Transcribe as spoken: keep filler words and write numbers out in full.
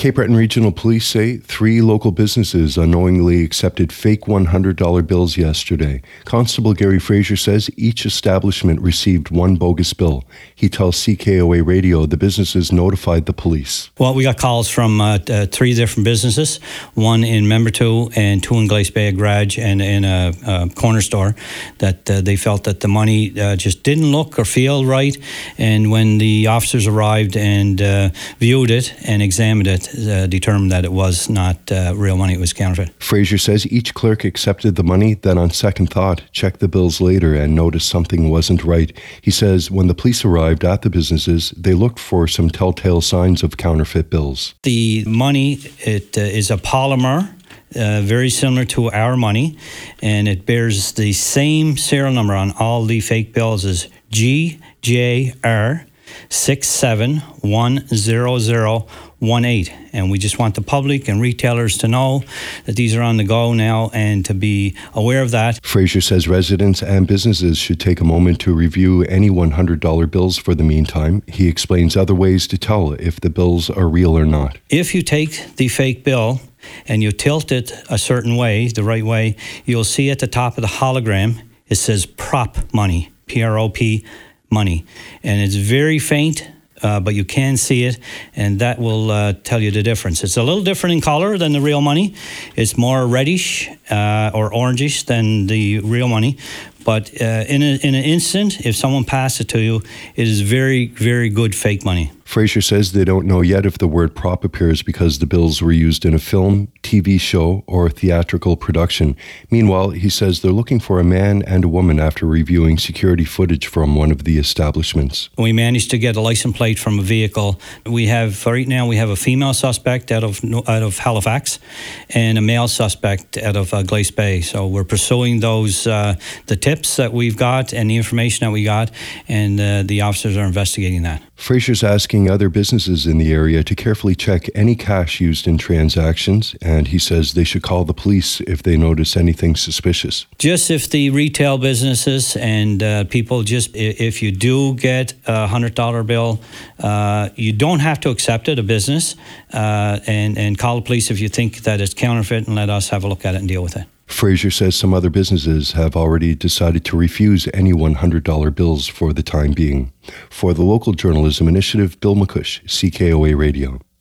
Cape Breton Regional Police say three local businesses unknowingly accepted fake one hundred dollars bills yesterday. Constable Gary Fraser says each establishment received one bogus bill. He tells C K O A Radio the businesses notified the police. Well, we got calls from uh, uh, three different businesses, one in Membertou and two in Glace Bay Garage and in a, a corner store, that uh, they felt that the money uh, just didn't look or feel right. And when the officers arrived and uh, viewed it and examined it, Uh, determined that it was not uh, real money, it was counterfeit. Fraser says each clerk accepted the money, then on second thought, checked the bills later and noticed something wasn't right. He says when the police arrived at the businesses, they looked for some telltale signs of counterfeit bills. The money, it uh, is a polymer, Uh, very similar to our money, and it bears the same serial number on all the fake bills as G J R six seven one zero zero one eight. And we just want the public and retailers to know that these are on the go now and to be aware of that. Fraser says residents and businesses should take a moment to review any one hundred dollars bills for the meantime. He explains other ways to tell if the bills are real or not. If you take the fake bill and you tilt it a certain way, the right way, you'll see at the top of the hologram, it says prop money, P R O P money. And it's very faint, uh, but you can see it, and that will uh, tell you the difference. It's a little different in color than the real money. It's more reddish uh, or orangish than the real money. But uh, in, a, in an instant, if someone passes it to you, it is very, very good fake money. Fraser says they don't know yet if the word prop appears because the bills were used in a film, T V show, or theatrical production. Meanwhile, he says they're looking for a man and a woman after reviewing security footage from one of the establishments. We managed to get a license plate from a vehicle. We have, right now, we have a female suspect out of out of Halifax and a male suspect out of uh, Glace Bay. So we're pursuing those, uh, the tips that we've got and the information that we got, and uh, the officers are investigating that. Fraser's asking other businesses in the area to carefully check any cash used in transactions, and he says they should call the police if they notice anything suspicious. Just if the retail businesses and uh, people, just if you do get a one hundred dollars bill, uh, you don't have to accept it, a business, uh, and, and call the police if you think that it's counterfeit, and let us have a look at it and deal with it. Fraser says some other businesses have already decided to refuse any one hundred dollars bills for the time being. For the Local Journalism Initiative, Bill McCush, C K O A Radio.